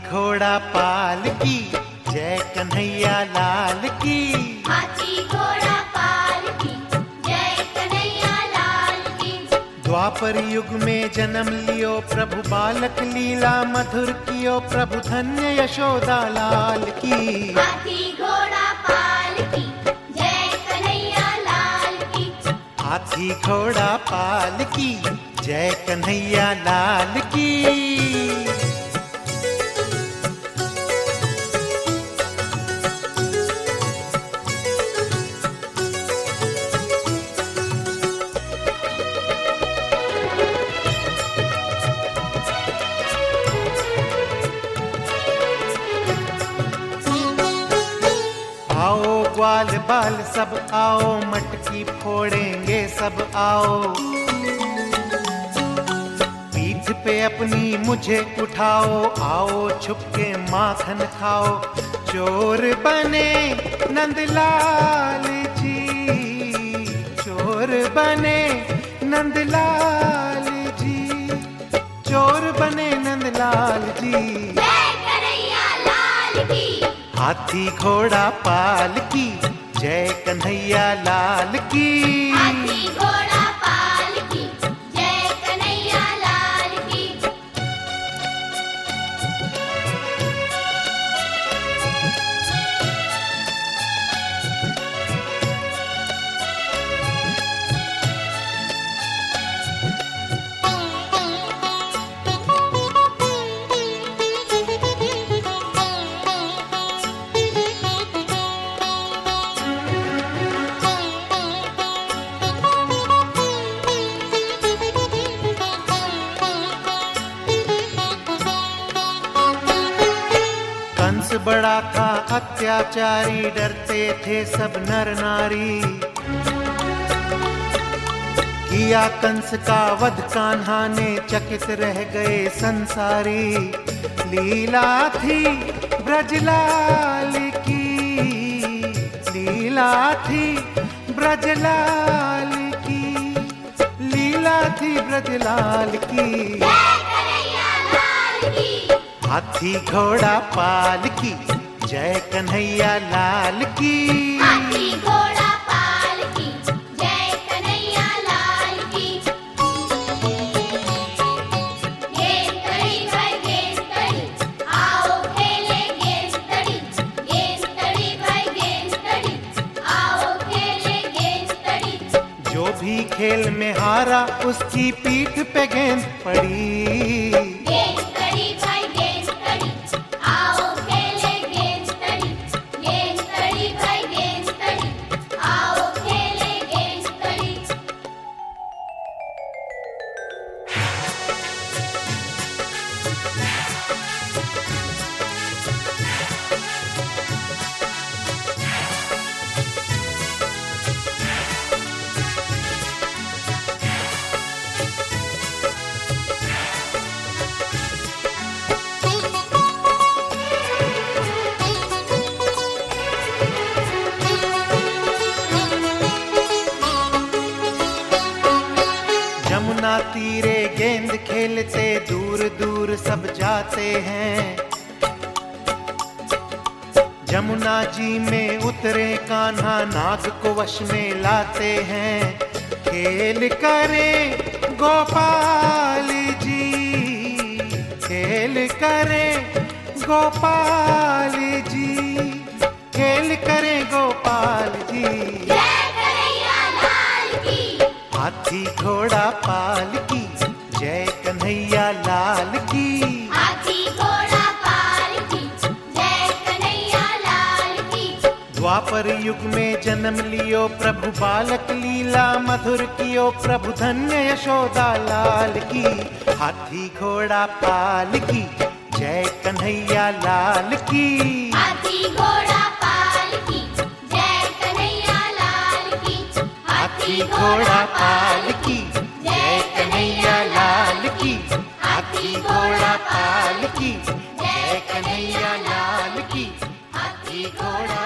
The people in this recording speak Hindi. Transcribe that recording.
घोड़ा पाल की, जय कन्हैया लाल की। हाथी घोड़ा पाल की, जय कन्हैया लाल की। द्वापर युग में जन्म लियो प्रभु, बालक लीला मधुर कियो प्रभु, धन्य यशोदा लाल की। हाथी घोड़ा पाल की, जय कन्हैया लाल की। हाथी घोड़ा पाल की, जय कन्हैया लाल की। आओ ग्वाल बाल सब आओ, मटकी फोड़ेंगे सब आओ। पीठ पे अपनी मुझे उठाओ, आओ छुपके माखन खाओ। चोर बने नंदलाल जी, चोर बने नंदलाल जी, चोर बने नंदलाल जी। जय कन्हैया लाल की। हाथी घोड़ा पाल की, जय कन्हैया लाल की। हाथी घोड़ा पाल की, जय कन्हैया लाल की। कंस बड़ा था अत्याचारी, डरते थे सब नर नारी। किया कंस का वध कान्हा ने, चकित रह गए संसारी। लीला थी ब्रजलाल की, लीला थी ब्रजलाल की, लीला थी ब्रजलाल की। जय कन्हैया लाल की। हाथी घोड़ा पाल की, जय कन्हैया लाल की। हाथी घोड़ा पाल की, जय कन्हैया लाल की। गेंद तड़ी भाई गेंद तड़ी, आओ खेले गेंद तड़ी। गेंद तड़ी भाई गेंद तड़ी, आओ खेले गेंद तड़ी। जो भी खेल में हारा, उसकी पीठ पे गेंद पड़ी। गेंद तड़ी भाई गेंद तड़ी, आओ खेले गेंद तड़ी। गेंद तड़ी भाई गेंद तड़ी, आओ खेले गेंद तड़ी। यमुना तीरे गेंद खेलते, दूर दूर सब जाते हैं। यमुना जी में उतरे कान्हा, नाग को वश में लाते हैं। खेल करे गोपाल जी, खेल करे गोपाल जी, खेल करे गोपाल जी। जय कन्हैया लाल की। हाथी घोड़ा पाल की, जय कन्हैया लाल की। हाथी घोड़ा पाल की, जय कन्हैया लाल की। द्वापर युग में जन्म लियो प्रभु, बालक लीला मधुर कियो प्रभु, धन्य यशोदा लाल की। हाथी घोड़ा पाल की, जय कन्हैया लाल की। हाथी घोड़ा पाल की, जय कन्हैया लाल की। हाथी घोड़ा पाल की, जय कन्हैया लाल की। हाथी घोड़ा पाल की, जय कन्हैया लाल की। हाथी घोड़ा